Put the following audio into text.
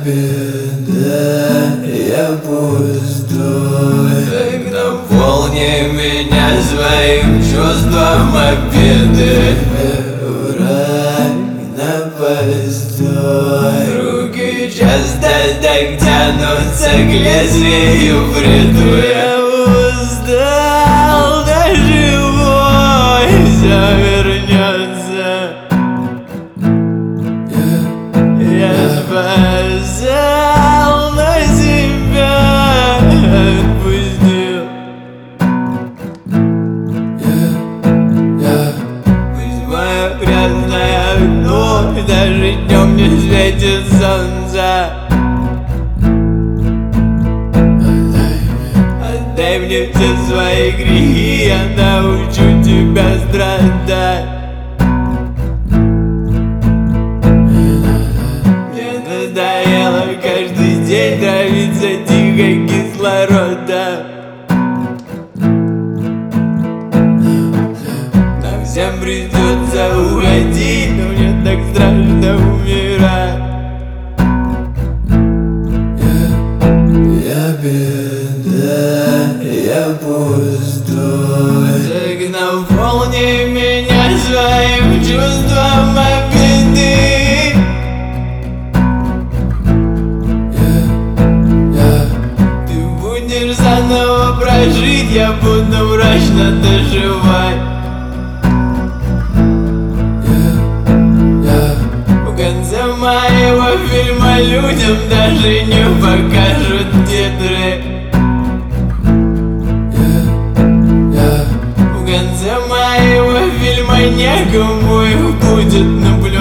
беда, я пустой. Так наполни меня своим чувством обиды. В рай на постой. Руки часто так тянутся к лезвию бреду. Я устал, даже бой все вернется. Я спасал, но себя отпустил. Пусть мое грязное окно даже днем не светит солнце. Отдай мне все свои грехи, я научу тебя страдать. Надоело каждый день травиться тихо кислорода. Нам всем придется уходить, но мне так страшно умирать. Я беда, я пустой. Так наполни меня своим чувством обиды. Заново прожить, я буду мрачно доживать. В конце моего фильма людям даже не покажут титры. В конце моего фильма некому их будет наблюдать.